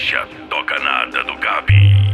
Caixa Toca Nada do Gabi.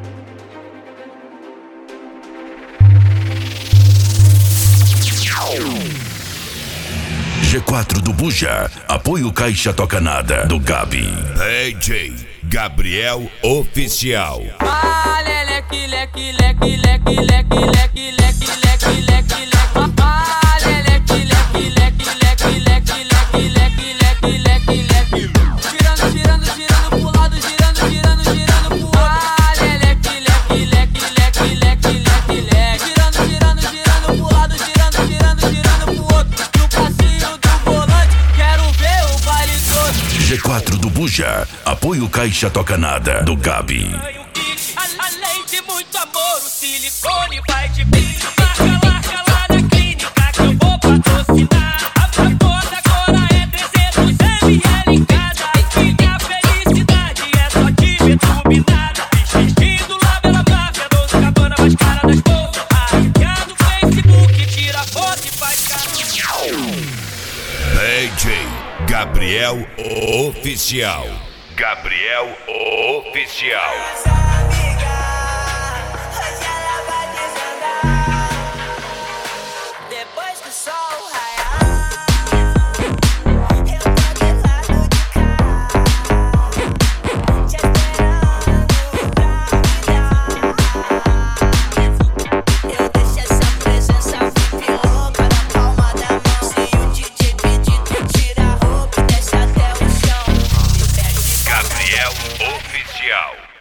G4 do Buja, apoio Caixa Toca Nada do Gabi. DJ Gabriel Oficial. Ah, leque, leque, leque, leque, leque, leque, leque, leque, leque, leque. Ah, leque, leque, leque, leque, leque, leque, leque, leque, leque, leque. Girando, girando, girando pro lado, girando, girando, girando pro outro. Ah, leque, leque, leque, leque, leque, leque, leque. Girando, girando, girando pro lado, girando, girando, girando pro outro. No passinho do volante, quero ver o baile todo. G4 do Buja, apoio Caixa Toca Nada do Gabi. Além de muito amor, o silicone vai de brinde. Marca lá na clínica que eu vou patrocinar. A conta agora é 300 ml em cada. Minha felicidade é só te ver turbinada. Vestido lá pela máfia, 12 cabana mais cara das bolsas. Arranca no Facebook, tira foto e faz carão. DJ Gabriel Oficial. Gabriel Oficial. Depois que o sol raiar, eu tô de lado de cá, te esperando pra me dar. Eu deixo essa presença VIP louca na palma da mão. Se o DJ pedir, tu tira a roupa e desce até o chão. Gabriel Oficial.